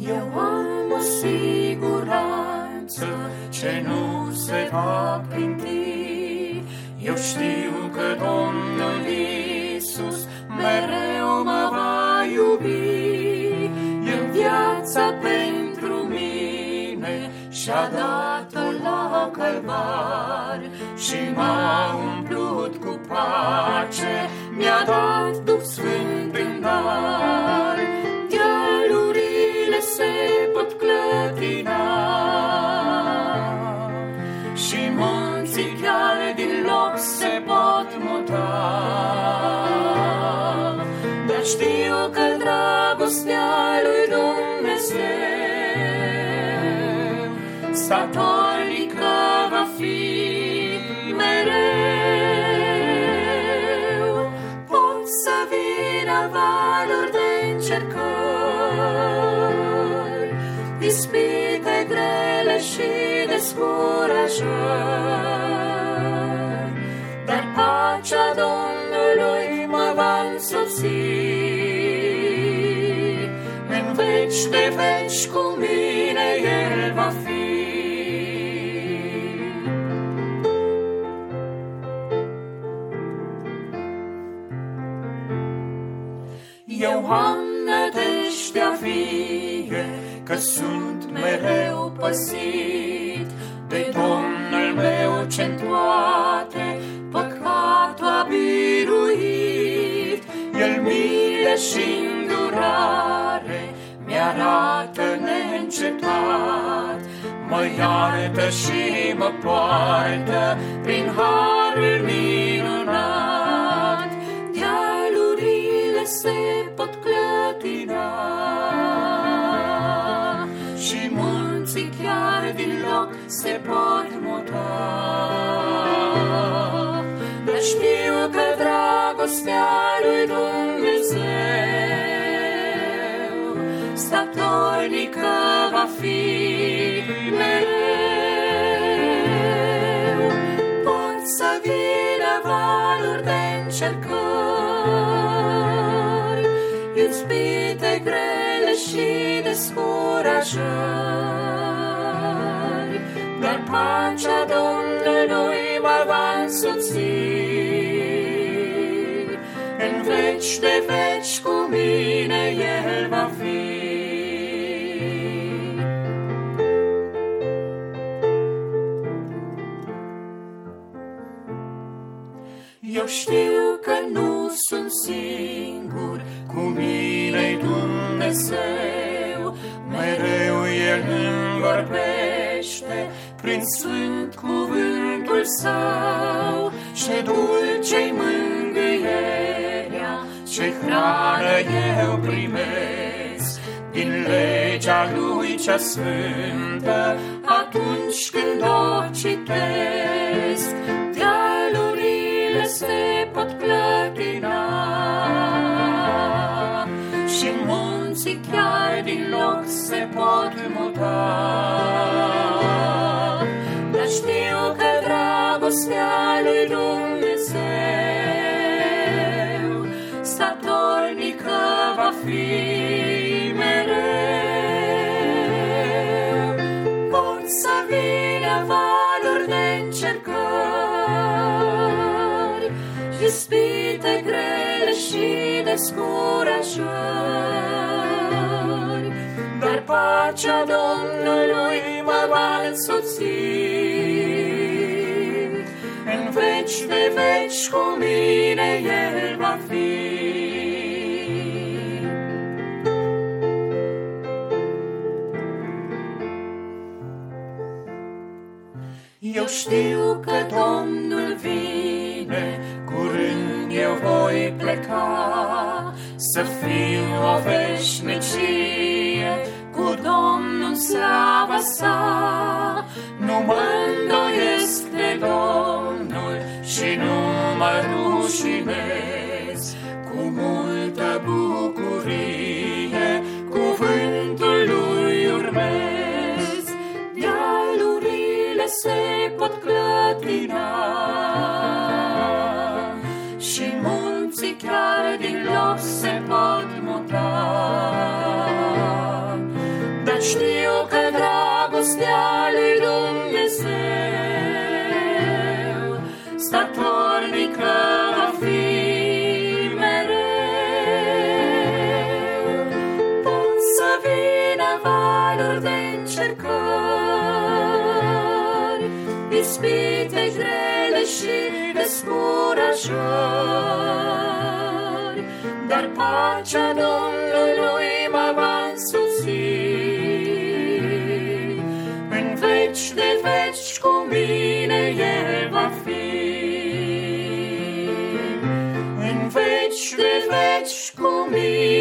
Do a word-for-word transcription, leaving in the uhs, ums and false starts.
Eu am o siguranță ce nu se va clinti. Eu știu că Domnul Iisus mereu mă va iubi. El viața pentru mine și-a dat-o la Calvar și m-a umplut cu pace, mi-a dat Duh Sfânt în dar. Dealurile se pot clătina și munții chiar din loc se pot muta, dar știu că dragostea lui Dumnezeu statornică va fi mereu. Pot să vină valuri de încercări, ispite grele și descurajări, dar pacea Domnului mă va însoți. În veci de veci cu mine El va fi. Eu am nădejdea vie că sunt mereu păsit de Domnul meu ce-n toate păcatul a biruit. El milă și îndurare mi-arată neîncetat, mă iartă și mă poartă prin harul minunat. Dealurile se pot clătina și munții chiar din loc se pot muta, dar știu că dragostea lui Dumnezeu statornică va fi mereu. Pot să vină valuri de încercări, ispite grele și descurajări, dar pacea Domnului mă va însoți. În veci de veci cu mine El va fi. Eu știu că nu sunt singur, cu mine-i Dumnezeu, mereu El îmi vorbește prin sfânt cuvântul Său. Ce dulce-i mângâierea, ce hrană eu primesc din legea Lui cea sfântă atunci când o citesc. Dealurile se pot clătina și munții chiar din loc se pot muta, dar știu că dragostea lui Dumnezeu statornică va fi mereu. Pot să vină valuri de încercări, ispite grele și descurajări, dar pacea Domnului mă va însoți. În veci de veci cu mine El va fi. Eu știu că Domnul vine, curând eu voi pleca, să fiu o veșnicie cu Domnul în slava Sa. Nu mă îndoiesc de Domnul și nu mă rușinez, cu multă bucurie cuvântul Lui urmez. Dealurile se pot clătina și munții chiar din loc se pot muta, știu că dragostea lui Dumnezeu statornică va fi mereu. Pot să vină valuri de încercări, ispite grele și descurajări, dar pacea Domnului mă va însoți. În veci de veci cu mine El va fi. În veci de veci cu mine